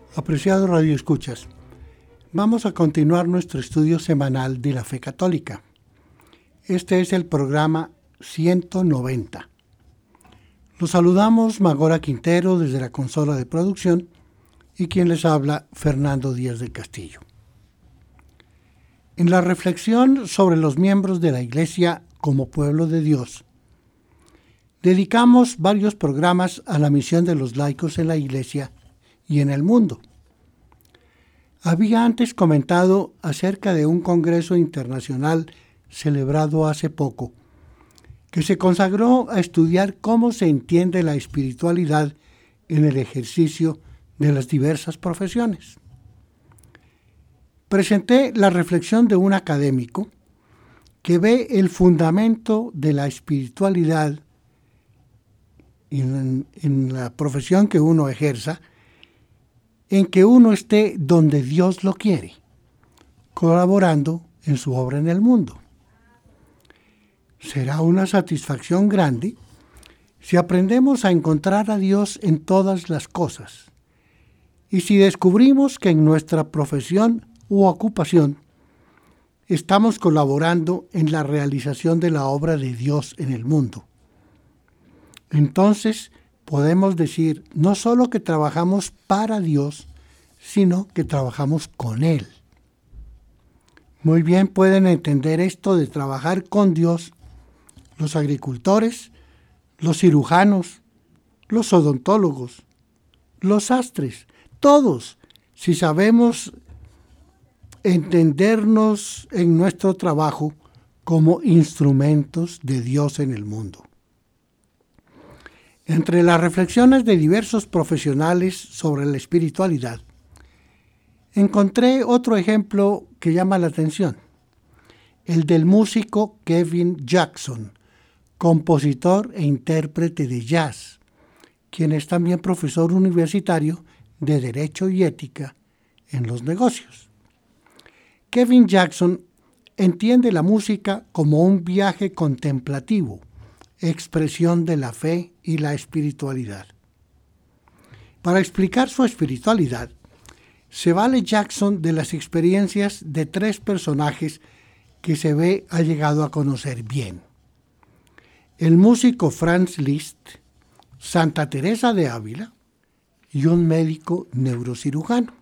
Apreciados radioescuchas, vamos a continuar nuestro estudio semanal de la fe católica. Este es el programa 190. Los saludamos Magora Quintero desde la consola de producción y quien les habla, Fernando Díaz del Castillo. En la reflexión sobre los miembros de la Iglesia como pueblo de Dios, dedicamos varios programas a la misión de los laicos en la Iglesia y en el mundo. Había antes comentado acerca de un congreso internacional celebrado hace poco, que se consagró a estudiar cómo se entiende la espiritualidad en el ejercicio de las diversas profesiones. Presenté la reflexión de un académico que ve el fundamento de la espiritualidad en la profesión que uno ejerza, en que uno esté donde Dios lo quiere, colaborando en su obra en el mundo. Será una satisfacción grande si aprendemos a encontrar a Dios en todas las cosas y si descubrimos que en nuestra profesión u ocupación estamos colaborando en la realización de la obra de Dios en el mundo. Entonces podemos decir no solo que trabajamos para Dios, sino que trabajamos con Él. Muy bien pueden entender esto de trabajar con Dios los agricultores, los cirujanos, los odontólogos, los sastres, todos, si sabemos entendernos en nuestro trabajo como instrumentos de Dios en el mundo. Entre las reflexiones de diversos profesionales sobre la espiritualidad, encontré otro ejemplo que llama la atención, el del músico Kevin Jackson, compositor e intérprete de jazz, quien es también profesor universitario de Derecho y Ética en los negocios. Kevin Jackson entiende la música como un viaje contemplativo, expresión de la fe y la espiritualidad. Para explicar su espiritualidad, se vale Jackson de las experiencias de tres personajes que se ve ha llegado a conocer bien: el músico Franz Liszt, Santa Teresa de Ávila y un médico neurocirujano.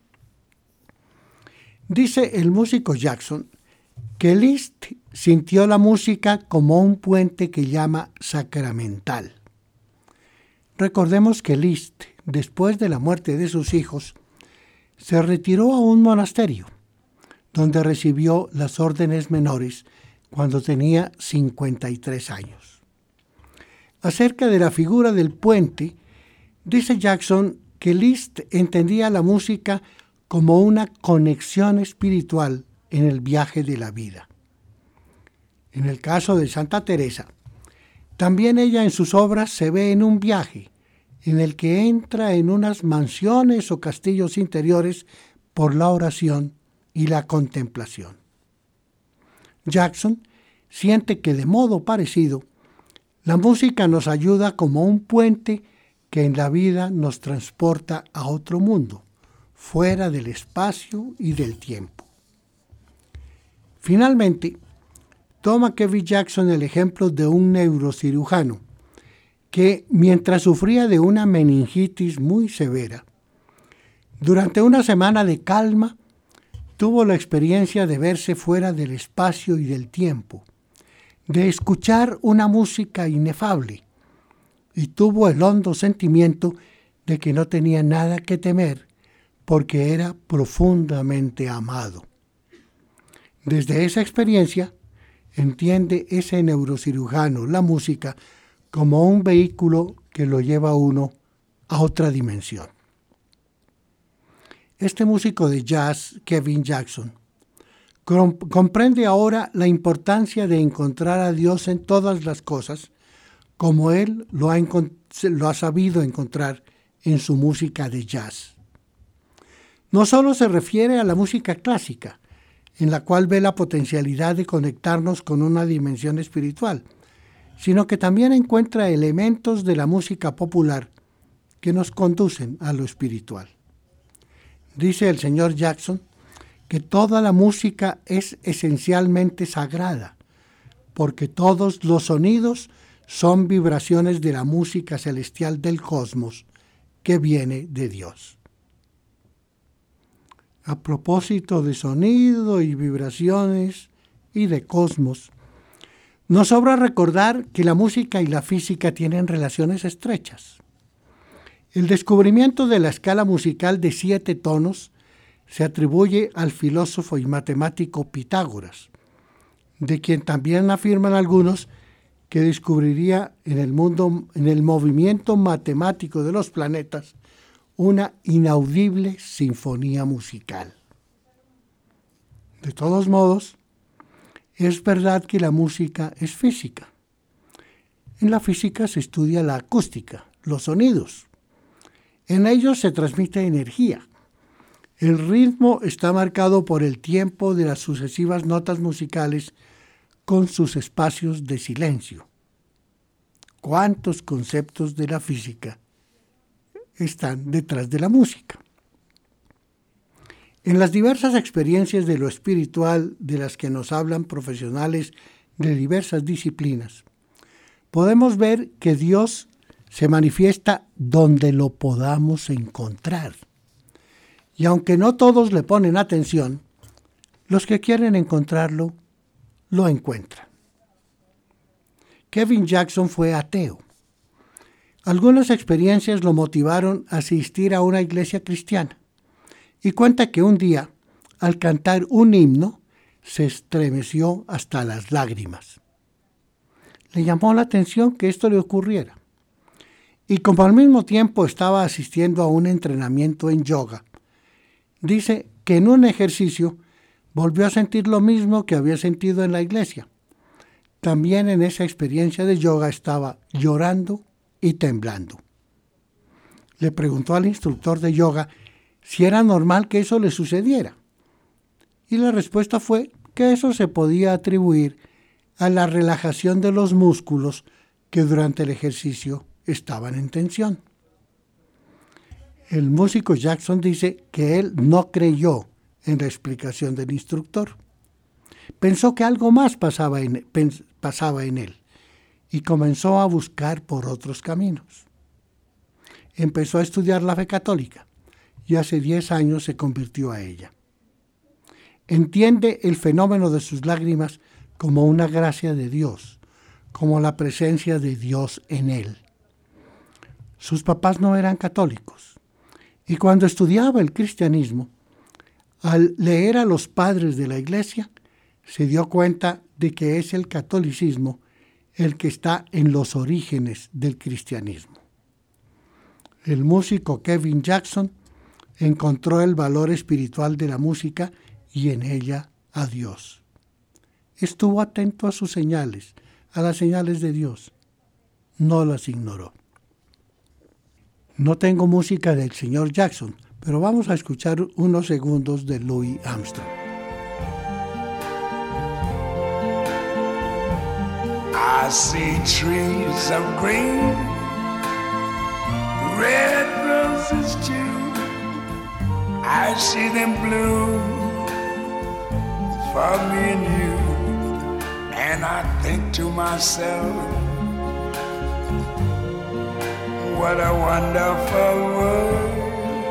Dice el músico Jackson que Liszt sintió la música como un puente que llama sacramental. Recordemos que Liszt, después de la muerte de sus hijos, se retiró a un monasterio, donde recibió las órdenes menores cuando tenía 53 años. Acerca de la figura del puente, dice Jackson que Liszt entendía la música como una conexión espiritual en el viaje de la vida. En el caso de Santa Teresa, también ella en sus obras se ve en un viaje en el que entra en unas mansiones o castillos interiores por la oración y la contemplación. Jackson siente que de modo parecido, la música nos ayuda como un puente que en la vida nos transporta a otro mundo, fuera del espacio y del tiempo. Finalmente, toma Kevin Jackson el ejemplo de un neurocirujano que, mientras sufría de una meningitis muy severa, durante una semana de calma, tuvo la experiencia de verse fuera del espacio y del tiempo, de escuchar una música inefable, y tuvo el hondo sentimiento de que no tenía nada que temer porque era profundamente amado. Desde esa experiencia, entiende ese neurocirujano la música como un vehículo que lo lleva a uno a otra dimensión. Este músico de jazz, Kevin Jackson, comprende ahora la importancia de encontrar a Dios en todas las cosas, como él lo ha sabido encontrar en su música de jazz. No solo se refiere a la música clásica, en la cual ve la potencialidad de conectarnos con una dimensión espiritual, sino que también encuentra elementos de la música popular que nos conducen a lo espiritual. Dice el señor Jackson que toda la música es esencialmente sagrada, porque todos los sonidos son vibraciones de la música celestial del cosmos que viene de Dios. A propósito de sonido y vibraciones y de cosmos, nos sobra recordar que la música y la física tienen relaciones estrechas. El descubrimiento de la escala musical de 7 tonos se atribuye al filósofo y matemático Pitágoras, de quien también afirman algunos que descubriría en el movimiento matemático de los planetas, una inaudible sinfonía musical. De todos modos, es verdad que la música es física. En la física se estudia la acústica, los sonidos. En ellos se transmite energía. El ritmo está marcado por el tiempo de las sucesivas notas musicales con sus espacios de silencio. ¿Cuántos conceptos de la física están detrás de la música? En las diversas experiencias de lo espiritual de las que nos hablan profesionales de diversas disciplinas, podemos ver que Dios se manifiesta donde lo podamos encontrar. Y aunque no todos le ponen atención, los que quieren encontrarlo, lo encuentran. Kevin Jackson fue ateo. Algunas experiencias lo motivaron a asistir a una iglesia cristiana y cuenta que un día, al cantar un himno, se estremeció hasta las lágrimas. Le llamó la atención que esto le ocurriera. Y como al mismo tiempo estaba asistiendo a un entrenamiento en yoga, dice que en un ejercicio volvió a sentir lo mismo que había sentido en la iglesia. También en esa experiencia de yoga estaba llorando y temblando. Le preguntó al instructor de yoga si era normal que eso le sucediera. Y la respuesta fue que eso se podía atribuir a la relajación de los músculos que durante el ejercicio estaban en tensión. El músico Jackson dice que él no creyó en la explicación del instructor. Pensó que algo más pasaba en él y comenzó a buscar por otros caminos. Empezó a estudiar la fe católica y hace 10 años se convirtió a ella. Entiende el fenómeno de sus lágrimas como una gracia de Dios, como la presencia de Dios en él. Sus papás no eran católicos y cuando estudiaba el cristianismo, al leer a los padres de la iglesia, se dio cuenta de que es el catolicismo el que está en los orígenes del cristianismo. El músico Kevin Jackson encontró el valor espiritual de la música y en ella a Dios. Estuvo atento a sus señales, a las señales de Dios. No las ignoró. No tengo música del señor Jackson, pero vamos a escuchar unos segundos de Louis Armstrong. I see trees of green, red roses too. I see them bloom for me and you. And I think to myself, what a wonderful world.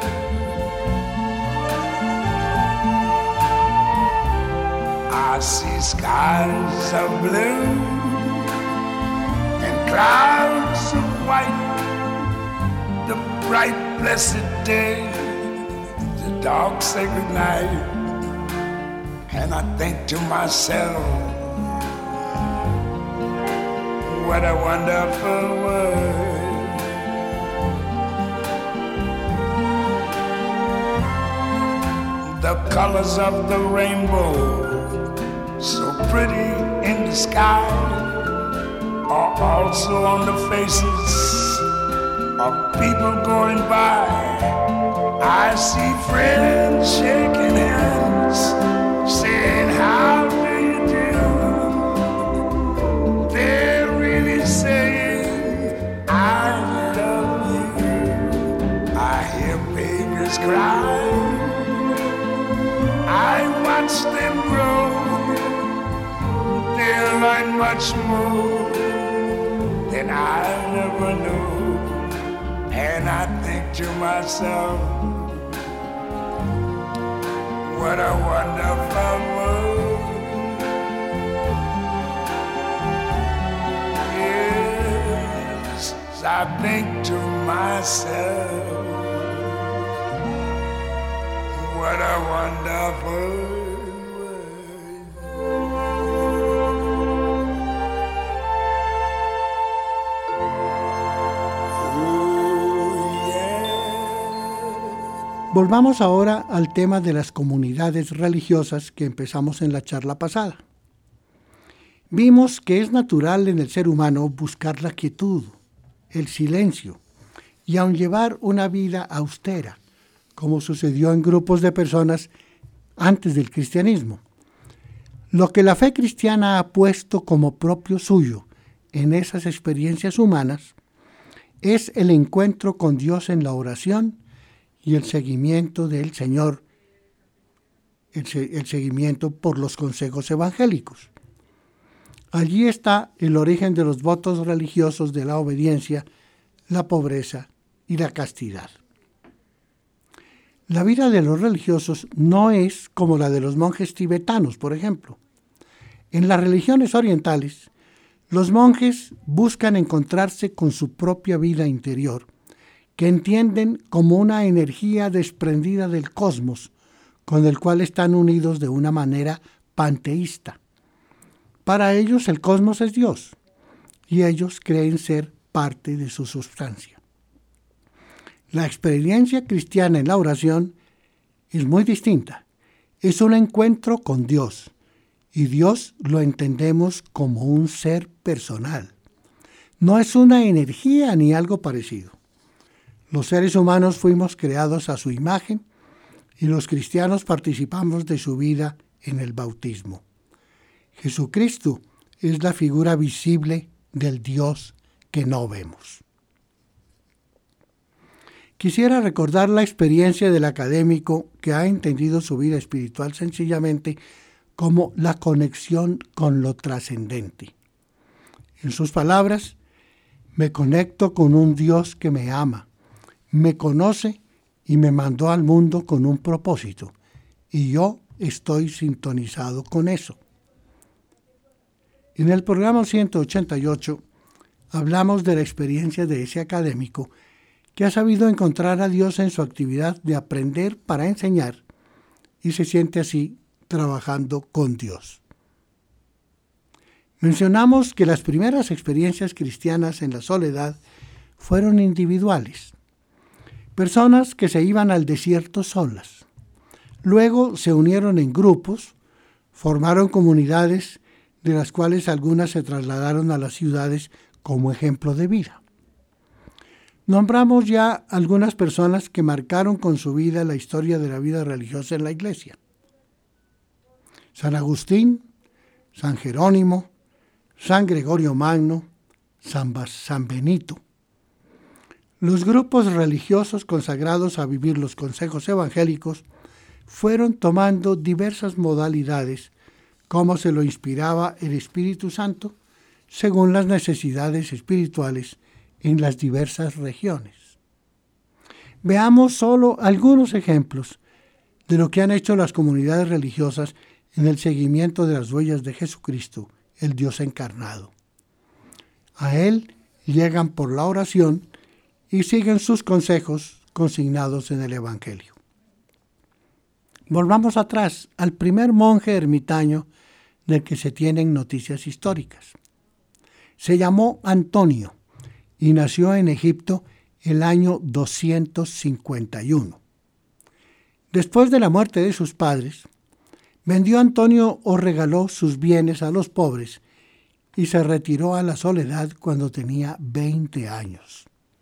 I see skies of blue and clouds of white, the bright blessed day, the dark sacred night. And I think to myself, what a wonderful world. The colors of the rainbow, so pretty in the sky, are also on the faces of people going by. I see friends shaking hands, saying, how do you do? They're really saying, I love you. I hear babies cry, find much more than I never knew. And I think to myself, what a wonderful world. Yes, I think to myself, what a wonderful world. Volvamos ahora al tema de las comunidades religiosas que empezamos en la charla pasada. Vimos que es natural en el ser humano buscar la quietud, el silencio, y aun llevar una vida austera, como sucedió en grupos de personas antes del cristianismo. Lo que la fe cristiana ha puesto como propio suyo en esas experiencias humanas es el encuentro con Dios en la oración y el seguimiento del Señor, el seguimiento por los consejos evangélicos. Allí está el origen de los votos religiosos de la obediencia, la pobreza y la castidad. La vida de los religiosos no es como la de los monjes tibetanos, por ejemplo. En las religiones orientales, los monjes buscan encontrarse con su propia vida interior, que entienden como una energía desprendida del cosmos, con el cual están unidos de una manera panteísta. Para ellos el cosmos es Dios, y ellos creen ser parte de su sustancia. La experiencia cristiana en la oración es muy distinta. Es un encuentro con Dios, y Dios lo entendemos como un ser personal. No es una energía ni algo parecido. Los seres humanos fuimos creados a su imagen y los cristianos participamos de su vida en el bautismo. Jesucristo es la figura visible del Dios que no vemos. Quisiera recordar la experiencia del académico que ha entendido su vida espiritual sencillamente como la conexión con lo trascendente. En sus palabras, me conecto con un Dios que me ama, me conoce y me mandó al mundo con un propósito, y yo estoy sintonizado con eso. En el programa 188 hablamos de la experiencia de ese académico que ha sabido encontrar a Dios en su actividad de aprender para enseñar y se siente así trabajando con Dios. Mencionamos que las primeras experiencias cristianas en la soledad fueron individuales. Personas que se iban al desierto solas. Luego se unieron en grupos, formaron comunidades de las cuales algunas se trasladaron a las ciudades como ejemplo de vida. Nombramos ya algunas personas que marcaron con su vida la historia de la vida religiosa en la iglesia. San Agustín, San Jerónimo, San Gregorio Magno, San Benito. Los grupos religiosos consagrados a vivir los consejos evangélicos fueron tomando diversas modalidades como se lo inspiraba el Espíritu Santo según las necesidades espirituales en las diversas regiones. Veamos solo algunos ejemplos de lo que han hecho las comunidades religiosas en el seguimiento de las huellas de Jesucristo, el Dios encarnado. A Él llegan por la oración y siguen sus consejos consignados en el Evangelio. Volvamos atrás al primer monje ermitaño del que se tienen noticias históricas. Se llamó Antonio y nació en Egipto el año 251. Después de la muerte de sus padres, vendió Antonio o regaló sus bienes a los pobres y se retiró a la soledad cuando tenía 20 años.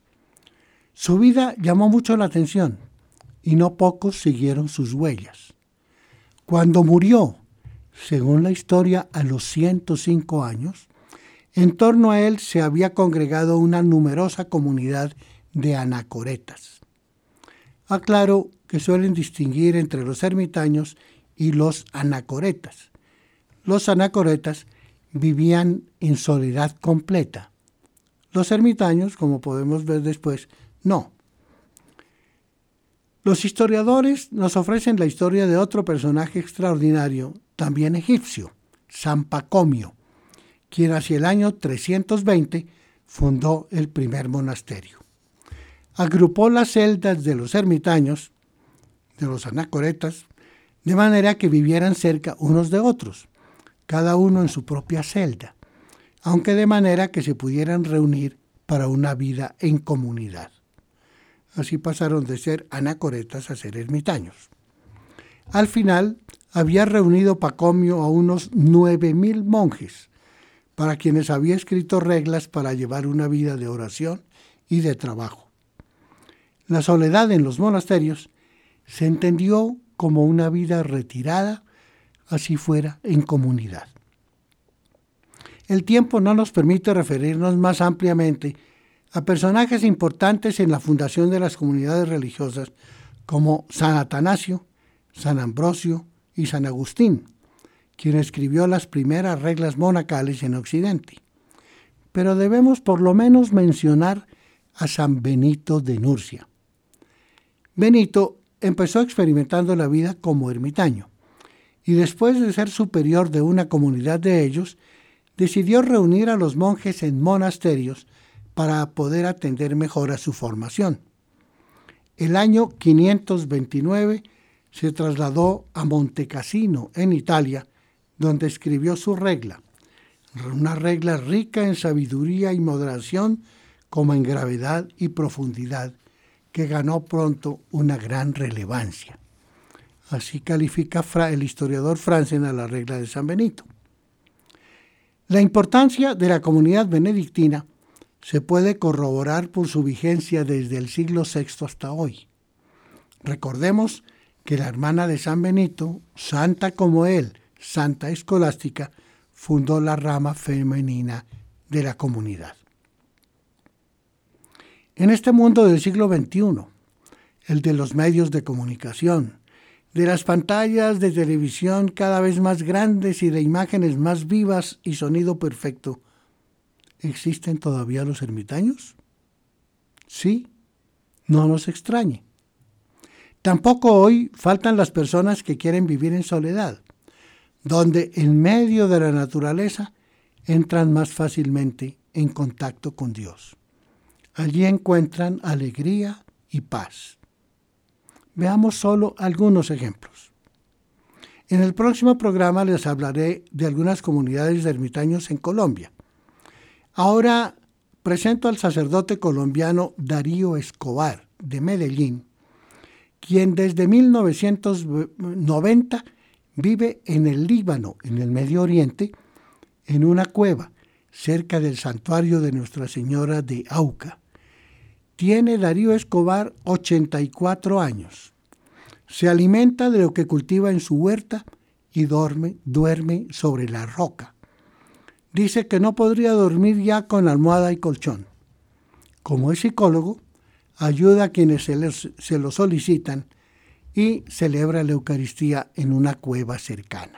Su vida llamó mucho la atención y no pocos siguieron sus huellas. Cuando murió, según la historia, a los 105 años, en torno a él se había congregado una numerosa comunidad de anacoretas. Aclaro que suelen distinguir entre los ermitaños y los anacoretas. Los anacoretas vivían en soledad completa. Los ermitaños, como podemos ver después, no. Los historiadores nos ofrecen la historia de otro personaje extraordinario, también egipcio, San Pacomio, quien hacia el año 320 fundó el primer monasterio. Agrupó las celdas de los ermitaños, de los anacoretas, de manera que vivieran cerca unos de otros, cada uno en su propia celda, aunque de manera que se pudieran reunir para una vida en comunidad. Así pasaron de ser anacoretas a ser ermitaños. Al final, había reunido Pacomio a unos 9,000 monjes, para quienes había escrito reglas para llevar una vida de oración y de trabajo. La soledad en los monasterios se entendió como una vida retirada, así fuera en comunidad. El tiempo no nos permite referirnos más ampliamente a personajes importantes en la fundación de las comunidades religiosas como San Atanasio, San Ambrosio y San Agustín, quien escribió las primeras reglas monacales en Occidente. Pero debemos por lo menos mencionar a San Benito de Nurcia. Benito empezó experimentando la vida como ermitaño y después de ser superior de una comunidad de ellos, decidió reunir a los monjes en monasterios para poder atender mejor a su formación. El año 529 se trasladó a Montecassino, en Italia, donde escribió su regla, una regla rica en sabiduría y moderación como en gravedad y profundidad, que ganó pronto una gran relevancia. Así califica el historiador Franzen a la regla de San Benito. La importancia de la comunidad benedictina se puede corroborar por su vigencia desde el siglo VI hasta hoy. Recordemos que la hermana de San Benito, santa como él, Santa Escolástica, fundó la rama femenina de la comunidad. En este mundo del siglo XXI, el de los medios de comunicación, de las pantallas de televisión cada vez más grandes y de imágenes más vivas y sonido perfecto, ¿existen todavía los ermitaños? Sí, no nos extrañe. Tampoco hoy faltan las personas que quieren vivir en soledad, donde en medio de la naturaleza entran más fácilmente en contacto con Dios. Allí encuentran alegría y paz. Veamos solo algunos ejemplos. En el próximo programa les hablaré de algunas comunidades de ermitaños en Colombia. Ahora presento al sacerdote colombiano Darío Escobar, de Medellín, quien desde 1990 vive en el Líbano, en el Medio Oriente, en una cueva cerca del santuario de Nuestra Señora de Auca. Tiene Darío Escobar 84 años. Se alimenta de lo que cultiva en su huerta y duerme sobre la roca. Dice que no podría dormir ya con almohada y colchón. Como es psicólogo, ayuda a quienes se lo solicitan y celebra la Eucaristía en una cueva cercana.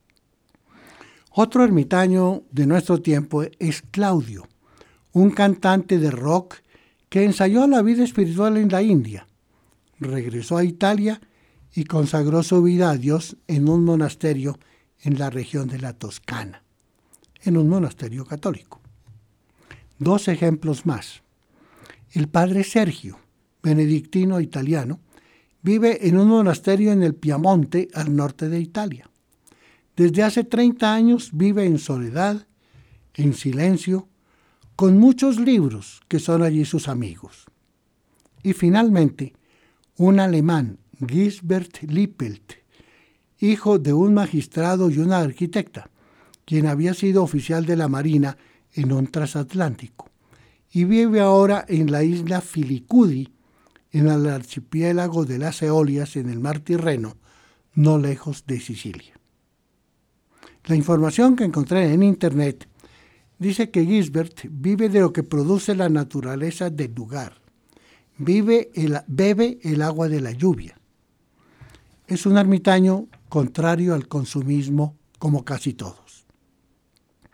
Otro ermitaño de nuestro tiempo es Claudio, un cantante de rock que ensayó la vida espiritual en la India. Regresó a Italia y consagró su vida a Dios en un monasterio en la región de la Toscana, en un monasterio católico. Dos ejemplos más. El padre Sergio, benedictino italiano, vive en un monasterio en el Piamonte, al norte de Italia. Desde hace 30 años vive en soledad, en silencio, con muchos libros que son allí sus amigos. Y finalmente, un alemán, Gisbert Lippelt, hijo de un magistrado y una arquitecta, quien había sido oficial de la Marina en un transatlántico, y vive ahora en la isla Filicudi, en el archipiélago de las Eolias, en el mar Tirreno, no lejos de Sicilia. La información que encontré en internet dice que Gisbert vive de lo que produce la naturaleza del lugar. Bebe el agua de la lluvia. Es un ermitaño contrario al consumismo como casi todos.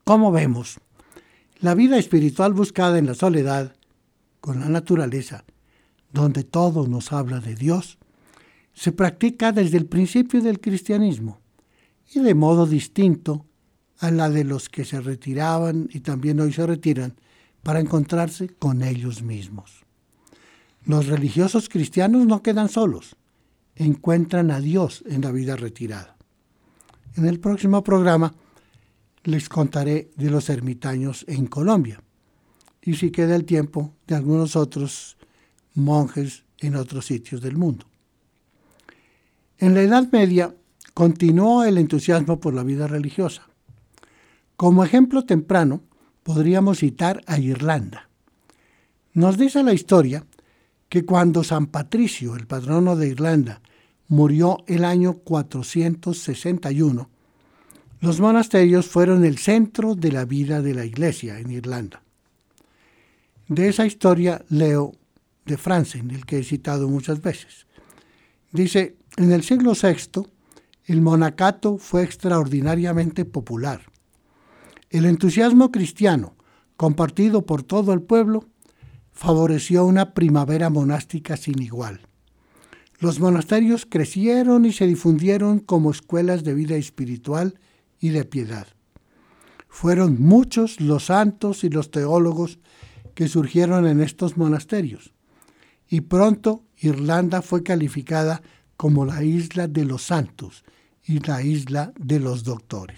Como vemos, la vida espiritual buscada en la soledad, con la naturaleza, donde todo nos habla de Dios, se practica desde el principio del cristianismo y de modo distinto a la de los que se retiraban y también hoy se retiran para encontrarse con ellos mismos. Los religiosos cristianos no quedan solos, encuentran a Dios en la vida retirada. En el próximo programa les contaré de los ermitaños en Colombia y, si queda el tiempo, de algunos otros monjes en otros sitios del mundo. En la Edad Media continuó el entusiasmo por la vida religiosa. Como ejemplo temprano, podríamos citar a Irlanda. Nos dice la historia que cuando San Patricio, el patrono de Irlanda, murió el año 461, los monasterios fueron el centro de la vida de la Iglesia en Irlanda. De esa historia leo de Franzen, el que he citado muchas veces. Dice, en el siglo VI, el monacato fue extraordinariamente popular. El entusiasmo cristiano, compartido por todo el pueblo, favoreció una primavera monástica sin igual. Los monasterios crecieron y se difundieron como escuelas de vida espiritual y de piedad. Fueron muchos los santos y los teólogos que surgieron en estos monasterios, y pronto Irlanda fue calificada como la isla de los santos y la isla de los doctores.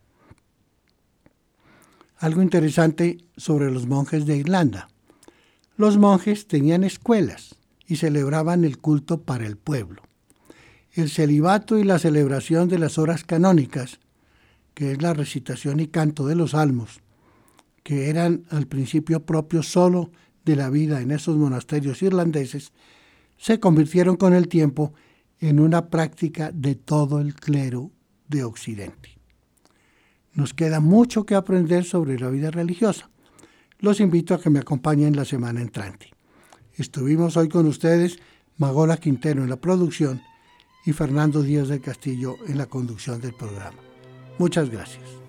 Algo interesante sobre los monjes de Irlanda. Los monjes tenían escuelas y celebraban el culto para el pueblo. El celibato y la celebración de las horas canónicas, que es la recitación y canto de los salmos, que eran al principio propios solo de la vida en esos monasterios irlandeses, se convirtieron con el tiempo en una práctica de todo el clero de Occidente. Nos queda mucho que aprender sobre la vida religiosa. Los invito a que me acompañen la semana entrante. Estuvimos hoy con ustedes Magola Quintero en la producción y Fernando Díaz del Castillo en la conducción del programa. Muchas gracias.